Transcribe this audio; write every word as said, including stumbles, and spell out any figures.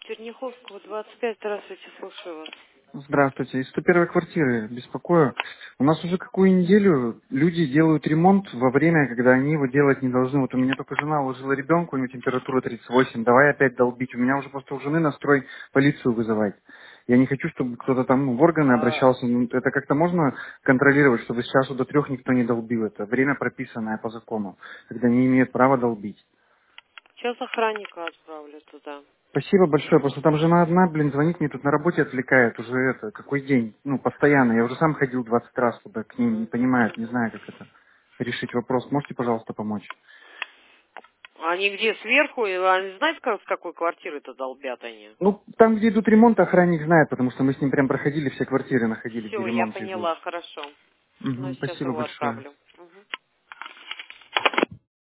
Черняховского, двадцать пять. Здравствуйте, слушаю вас. Здравствуйте. Из сто первой квартиры беспокою. У нас уже какую неделю люди делают ремонт во время, когда они его делать не должны. Вот у меня только жена уложила ребенка, у него температура тридцать восемь. Давай опять долбить. У меня уже просто у жены настрой полицию вызывать. Я не хочу, чтобы кто-то там ну, в органы А обращался. Ну, это как-то можно контролировать, чтобы с часу до трех никто не долбил это? Время прописанное по закону, когда не имеют права долбить. сейчас охранника отправлю туда. Спасибо большое, просто там жена одна, блин, звонит мне тут на работе, отвлекает уже это, какой день, ну, постоянно. Я уже сам ходил двадцать раз туда к ним, не Мгм, понимают, не мгм. знаю, как это решить вопрос. Можете, пожалуйста, помочь? Они где, сверху? И они знаете, как, с какой квартиры-то долбят они? Ну, там, где идут ремонты, охранник знает, потому что мы с ним прям проходили, все квартиры, находили, где Все, я ремонты идут. поняла, хорошо. Ну, Угу, сейчас спасибо его большое. отправлю.